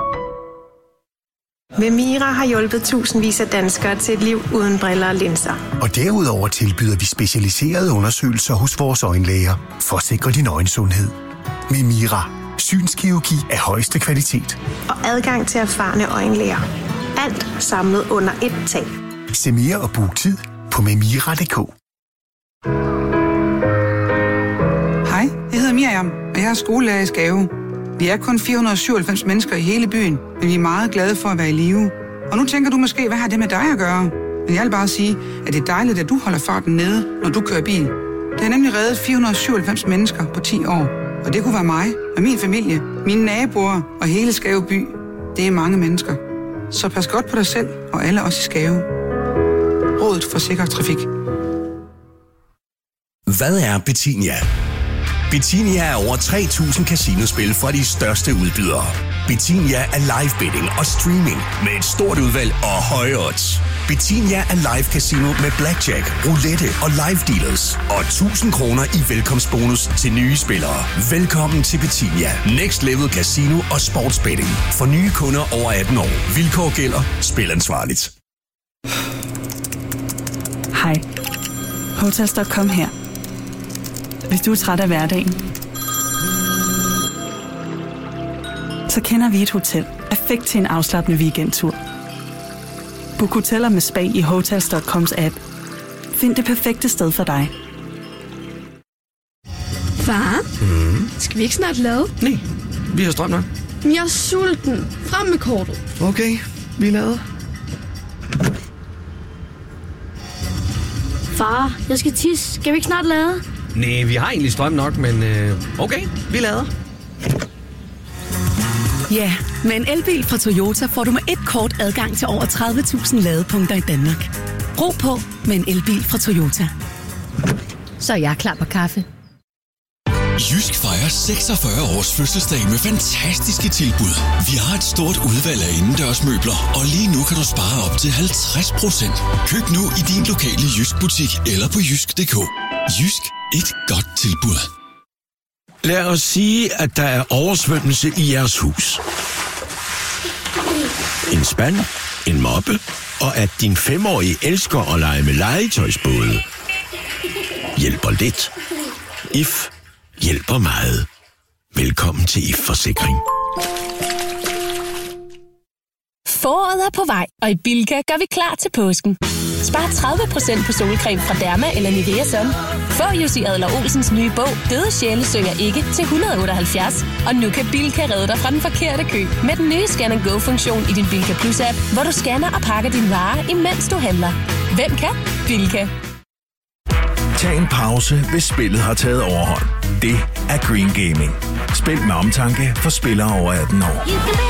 Memira har hjulpet tusindvis af danskere til et liv uden briller og linser. Og derudover tilbyder vi specialiserede undersøgelser hos vores øjenlæger for at sikre din øjensundhed. Memira. Synskirurgi af højeste kvalitet. Og adgang til erfarne øjenlæger. Alt samlet under ét tag. Se mere og book tid på memira punktum d k. Hej, jeg hedder Miriam, og jeg er skolelærer i Skave. Vi er kun fire hundrede og syvoghalvfems mennesker i hele byen, men vi er meget glade for at være i live. Og nu tænker du måske, hvad har det med dig at gøre? Men jeg vil bare sige, at det er dejligt, at du holder farten nede, når du kører bil. Det har nemlig reddet fire hundrede og syvoghalvfems mennesker på ti år. Og det kunne være mig og min familie, mine naboer og hele Skave by. Det er mange mennesker. Så pas godt på dig selv og alle os i Skave. Rådet for sikker trafik. Hvad er Betinia? Betinia er over tre tusind casinospil fra de største udbydere. Betinia er live betting og streaming med et stort udvalg og høje odds. Betinia er live casino med blackjack, roulette og live dealers. Og tusind kroner i velkomstbonus til nye spillere. Velkommen til Betinia. Next Level Casino og Sportsbetting. For nye kunder over atten år. Vilkår gælder. Spil ansvarligt. Hej. Hotels punktum com her. Hvis du er træt af hverdagen, så kender vi et hotel perfekt til en afslappende weekendtur. Book hoteller med spa i Hotels punktum coms app. Find det perfekte sted for dig. Far, Mm. skal vi ikke snart lave? Nej, vi har strøm nok. Jeg er sulten. Frem med kortet. Okay, vi lader. Far, jeg skal tisse. Skal vi ikke snart lade? Nej, vi har egentlig strøm nok, men øh, okay, vi lader. Ja, med en elbil fra Toyota får du med et kort adgang til over tredive tusind ladepunkter i Danmark. Ro på med en elbil fra Toyota. Så er jeg klar på kaffe. Jysk fejrer seksogfyrre års fødselsdag med fantastiske tilbud. Vi har et stort udvalg af indendørsmøbler, og lige nu kan du spare op til halvtreds procent. Køb nu i din lokale Jysk butik eller på jysk punktum d k. Jysk, et godt tilbud. Lad os sige, at der er oversvømmelse i jeres hus. En spand, en moppe, og at din femårige elsker at lege med legetøjsbåde. Hjælper lidt. I F hjælper meget. Velkommen til I F Forsikring. Foråret er på vej, og i Bilka gør vi klar til påsken. Spar tredive procent på solcreme fra Derma eller Nivea Sun. Få Jussi Adler Olsens nye bog, Døde sjæle synger ikke, til et hundrede og otteoghalvfjerds. Og nu kan Bilka redde dig fra den forkerte kø med den nye Scan and Go-funktion i din Bilka Plus-app, hvor du scanner og pakker dine varer, imens du handler. Hvem kan? Bilka. Tag en pause, hvis spillet har taget overhånd. Det er Green Gaming. Spil med omtanke for spillere over atten år.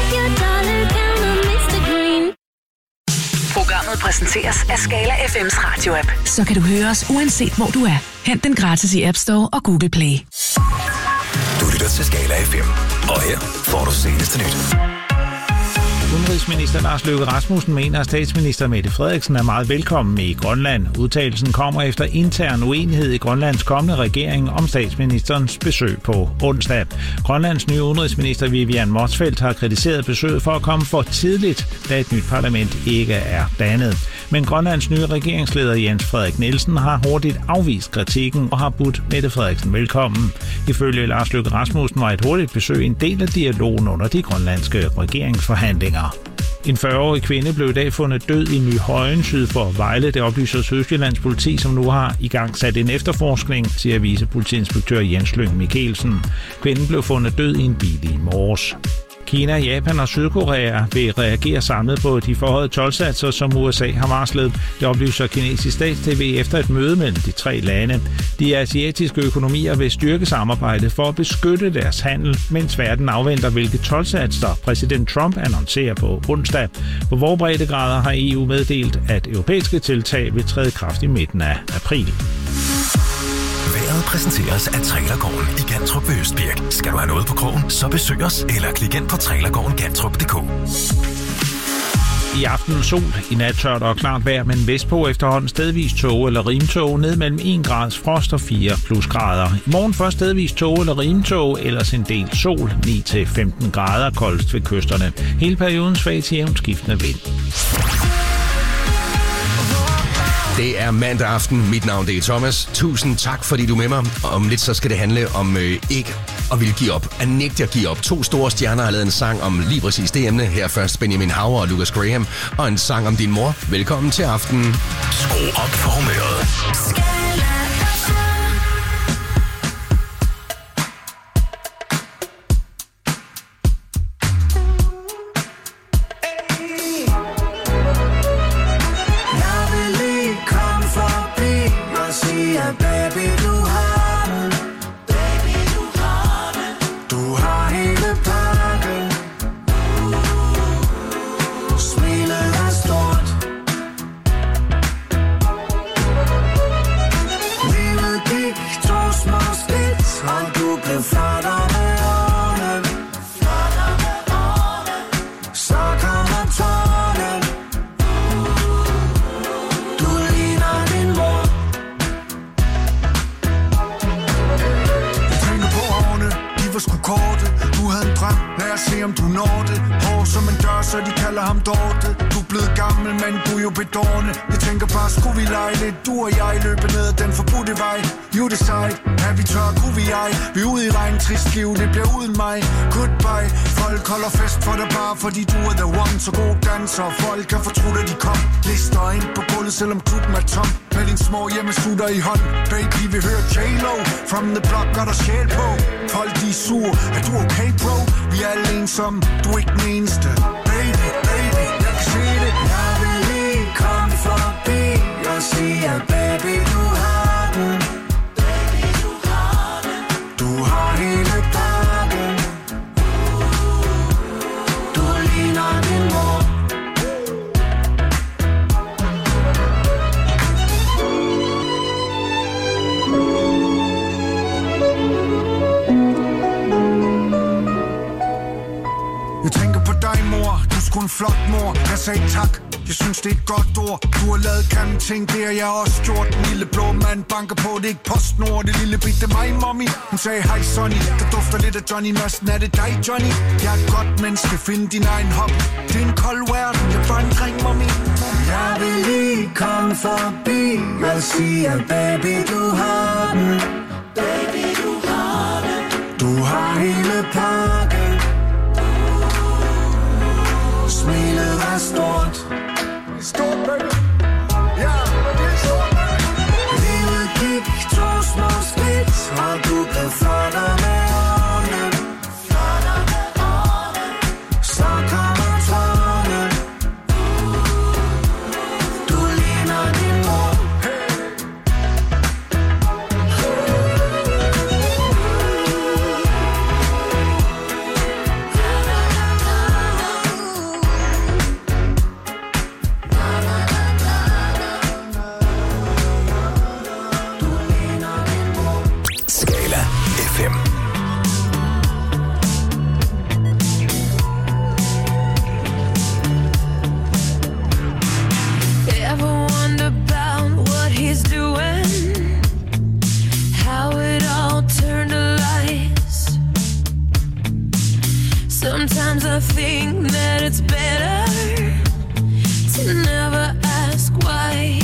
Programmet præsenteres af Skala F M's radio-app. Så kan du høre os uanset hvor du er. Hent den gratis i App Store og Google Play. Du lytter til Skala F M, og her får du seneste nyt. Udenrigsminister Lars Løkke Rasmussen mener, at statsminister Mette Frederiksen er meget velkommen i Grønland. Udtalelsen kommer efter intern uenighed i Grønlands kommende regering om statsministerens besøg på onsdag. Grønlands nye udenrigsminister Vivian Motzfeldt har kritiseret besøget for at komme for tidligt, da et nyt parlament ikke er dannet. Men Grønlands nye regeringsleder Jens Frederik Nielsen har hurtigt afvist kritikken og har budt Mette Frederiksen velkommen. Ifølge Lars Løkke Rasmussen var et hurtigt besøg en del af dialogen under de grønlandske regeringsforhandlinger. En fyrre-årig kvinde blev i dag fundet død i Nyhøjen syd for Vejle. Det oplyser Sydjyllands politi, som nu har i gang sat en efterforskning, siger vicepolitiinspektør Jens Lyng Mikkelsen. Kvinden blev fundet død i en bil i morges. Kina, Japan og Sydkorea vil reagere samlet på de forhøjede toldsatser, som U S A har varslet. Det oplyser kinesisk stats-T V efter et møde mellem de tre lande. De asiatiske økonomier vil styrke samarbejdet for at beskytte deres handel, mens verden afventer, hvilke toldsatser præsident Trump annoncerer på onsdag. På vores breddegrader har E U meddelt, at europæiske tiltag vil træde kraft i midten af april. Vejret præsenteres af Trailergården i Gantrup ved Østbirk. Skal du have noget på krogen, så besøg os eller klik ind på trailergården gantrup punktum d k. I aften sol, i nat tørt og klart vejr, men vestpå efterhånden stedvis tåge eller rimtåge ned mellem en grads frost og fire plusgrader. I morgen først stedvis tåge eller rimtåge, ellers en del sol, ni til femten grader koldest ved kysterne. Hele perioden svag til jævnt skiftende vind. Det er mandag aften. Mit navn det er Thomas. Tusind tak, fordi du er med mig. Om lidt så skal det handle om øh, ikke at ville give op. At nægte at give op. To store stjerner har lavet en sang om lige præcis det emne. Her først Benjamin Hauer og Lucas Graham. Og en sang om din mor. Velkommen til aften. Skru op for humøret. Fordi du er the one, så god danser. Folk kan fortrudt, at de kom. Lister ind på gulvet, selvom klubben er tom. Med din små hjemmesutter i hånd. Baby, vi hører J-Lo. From the block, gør der sjæl på. Folk, de er sur. Er du okay, bro? Vi er alle ensomme. Du er ikke den eneste. Baby, baby, jeg kan se det. Jeg vil lige komme forbi og sige, at baby, du har den. Baby, du har den. Du har hele pakken. sagde tak. Jeg synes det er et godt ord. Du har lavet grimme ting, det har jeg også gjort. Den lille blå mand banker på, det er ikke PostNord. Det lille bitte mig, mommy. Hun sagde hej Sonny, der dufter lidt af Johnny Madsen. Er det dig Johnny? Jeg er et godt menneske, find din egen hop. Det er en kold verden, jeg er bare en dreng, mommy. Jeg vil lige komme forbi og sige, baby du har den. Baby du har den. Du har hele pakken. Smilet var stort. Stort, baby. Ja, det er stort, baby. Livet gik to små skridt, og du blev flottere med årene. Flottere med årene. Så kommer tårne. Du ligner din mor. Sometimes I think that it's better to never ask why.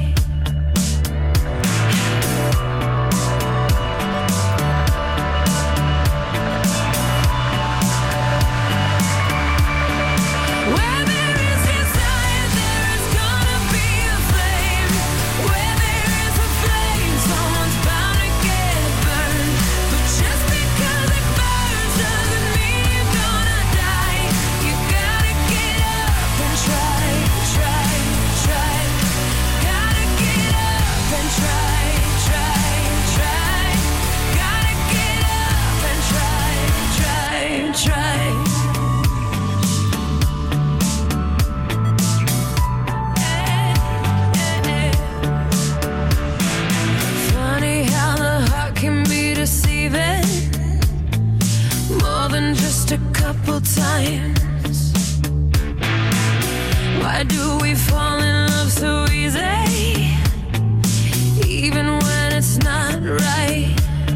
Where there is desire, there is gonna be a flame. Where there is a flame, someone's bound to get burned. But just because it burns doesn't mean you're gonna die. You gotta get up and try, try, try. Gotta get up and try, try, try. Gotta get up and try, try, try. Funny how the heart can be deceiving more than just a couple times. Why do we fall in love so easy, even when it's not right?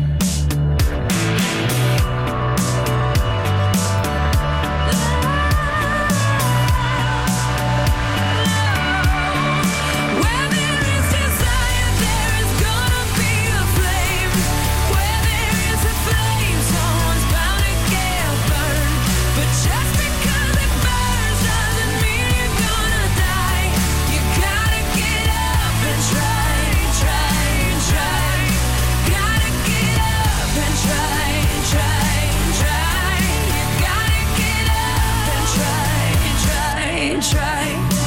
Where there is desire, there is gonna be a flame. Where there is a flame, someone's bound to get burned. But just because it burns doesn't mean you're gonna die. You gotta get up and try, try, try. Gotta get up and try, try, try. You gotta get up and try, try, try.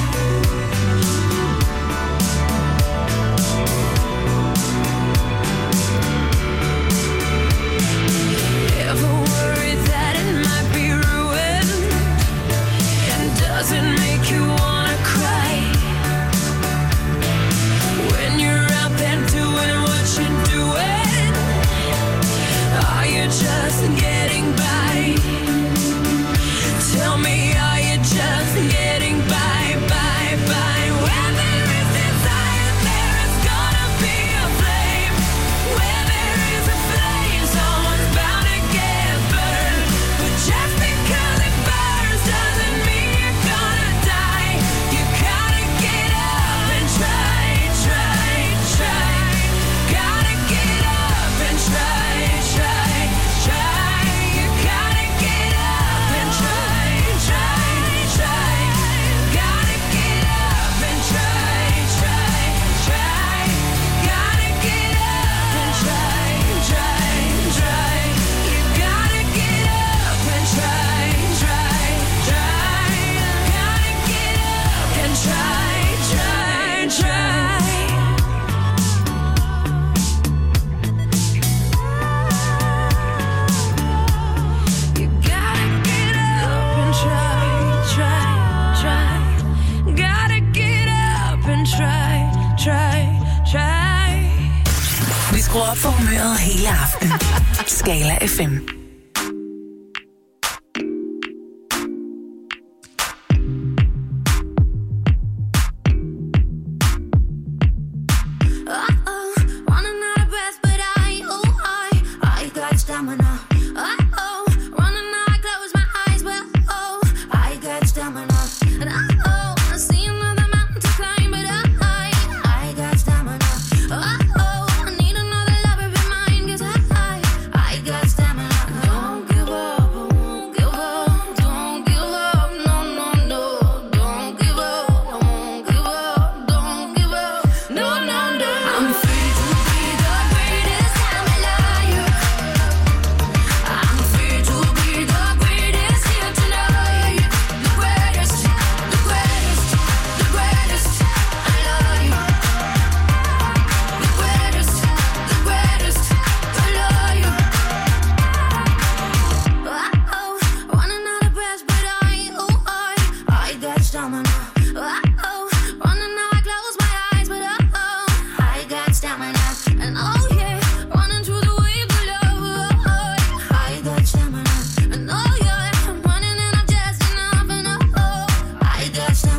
Ever worried that it might be ruined? And does it make you wanna cry? When you're out there doing what you're doing, are you just getting by? Tell me, are you just getting by, by, by? Where there is desire, there is gonna be a flame. Where there is a flame, someone's bound to get burned. But just because it burns doesn't mean you're gonna die. You gotta get up and try, try, try. Gotta get up and try, try, try. You gotta get up and try, try, try. Gotta get up and try, try, try. Gotta get up and try, try, try. You gotta get up and try, try, try. Gotta get up and try, try, try. You gotta get up and try, try, try. Gotta get up and try, try, try. Vi skruer op for humøret hele aftenen. Skala F M. oh, running now I close my eyes, but oh, oh, I got stamina, and oh yeah, running through the waves of love, oh, oh, I got stamina, and oh yeah, I'm running and I'm just enough, and oh, oh, I got stamina.